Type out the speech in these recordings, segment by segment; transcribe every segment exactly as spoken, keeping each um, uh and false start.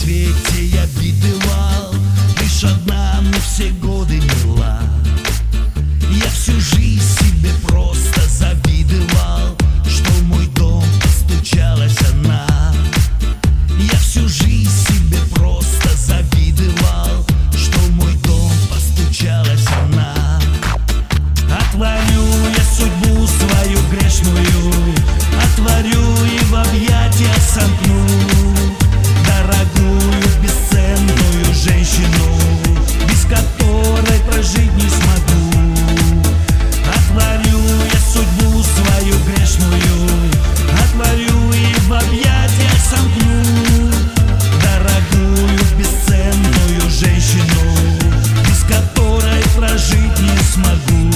свете я видывал, лишь одна мне все годы мила. Я всю жизнь себе просто завидовал, что в мой дом постучалась она. Я всю жизнь себе просто завидовал, что в мой дом постучалась она. Отворю я судьбу свою грешную, отворю и в объятия сомкну дорогую, бесценную женщину, без которой прожить не смогу. Отворю я судьбу свою грешную, отворю и в объятия сомкну дорогую, бесценную женщину, без которой прожить не смогу.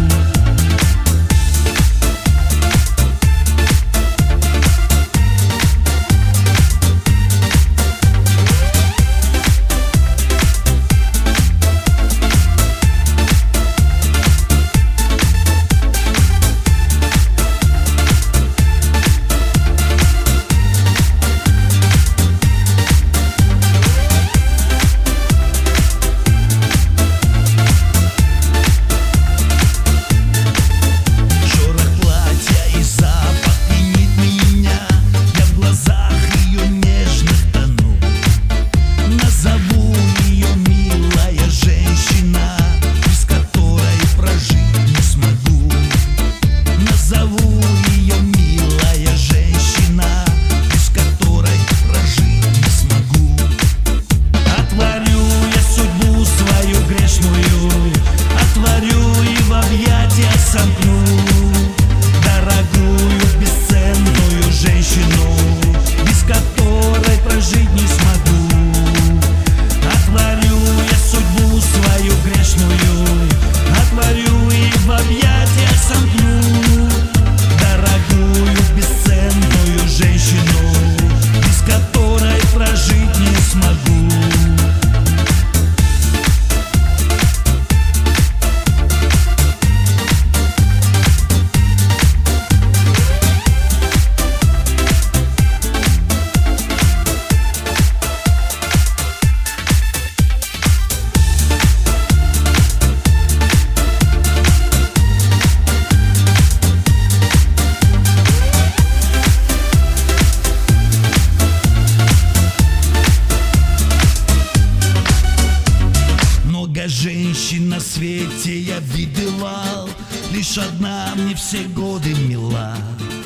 Женщин на свете я видывал, лишь одна мне все годы мила.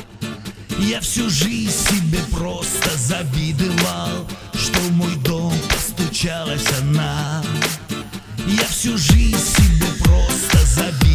Я всю жизнь себе просто завидовал, что в мой дом постучалась она. Я всю жизнь себе просто завидовал.